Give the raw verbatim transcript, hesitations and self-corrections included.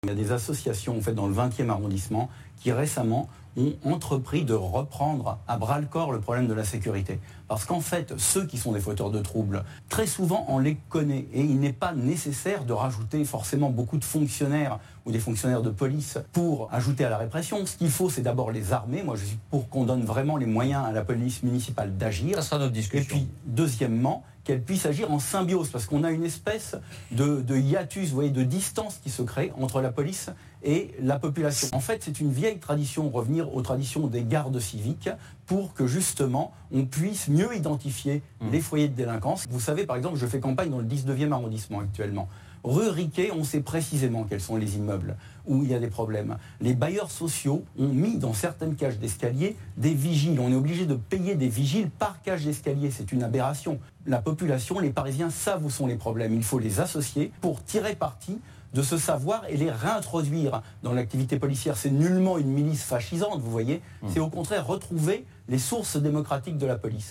Il y a des associations en fait, dans le vingtième arrondissement qui récemment ont entrepris de reprendre à bras-le-corps le problème de la sécurité. Parce qu'en fait, ceux qui sont des fauteurs de troubles, très souvent on les connaît et il n'est pas nécessaire de rajouter forcément beaucoup de fonctionnaires ou des fonctionnaires de police pour ajouter à la répression. Ce qu'il faut, c'est d'abord les armer. Moi, je suis pour qu'on donne vraiment les moyens à la police municipale d'agir. Ça sera notre discussion. Et puis, deuxièmement, qu'elle puisse agir en symbiose, parce qu'on a une espèce de, de hiatus, vous voyez, de distance qui se crée entre la police et la population. En fait, c'est une vieille tradition, revenir aux traditions des gardes civiques, pour que justement, on puisse mieux identifier mmh. les foyers de délinquance. Vous savez, par exemple, je fais campagne dans le dix-neuvième arrondissement actuellement. Rue Riquet, on sait précisément quels sont les immeubles où il y a des problèmes. Les bailleurs sociaux ont mis dans certaines cages d'escalier des vigiles. On est obligé de payer des vigiles par cage d'escalier. C'est une aberration. La population, les Parisiens savent où sont les problèmes. Il faut les associer pour tirer parti de ce savoir et les réintroduire dans l'activité policière. C'est nullement une milice fascisante, vous voyez. Mmh. C'est au contraire retrouver les sources démocratiques de la police.